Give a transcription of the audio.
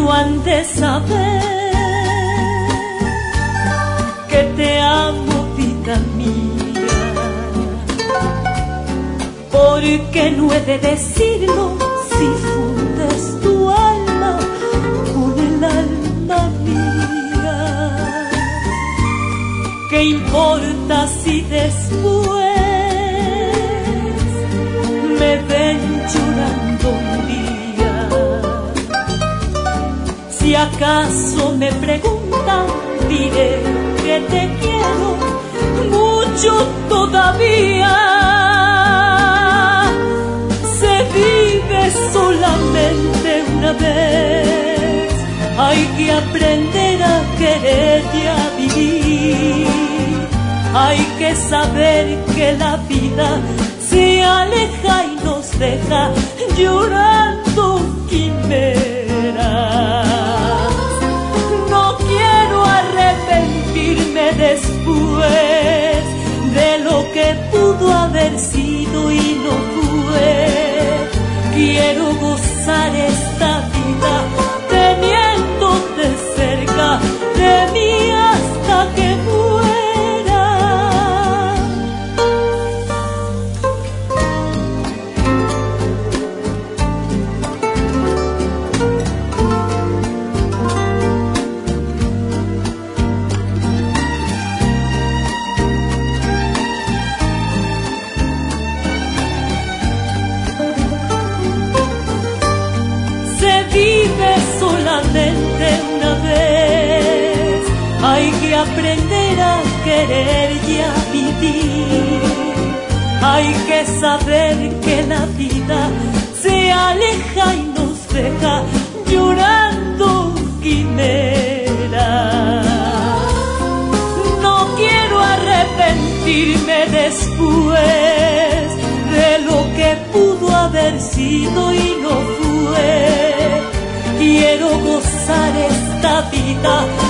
no han de saber que te amo, vida mía, porque no he de decirlo si fundes tu alma con el alma mía. ¿Qué importa si después me ven llorando un día? Si acaso me preguntan, diré que te quiero mucho todavía. Se vive solamente una vez, hay que aprender a querer y a vivir. Hay que saber que la vida se aleja y nos deja llorando quimeras. No quiero arrepentirme después de lo que pudo haber sido y no fue. Quiero gozar esta vida teniéndote cerca de mí hasta que muera. Solamente una vez, hay que aprender a querer y a vivir. Hay que saber que la vida se aleja y nos deja llorando quimeras. No quiero arrepentirme después de lo que pudo haber sido y no fue. Quiero gozar esta vida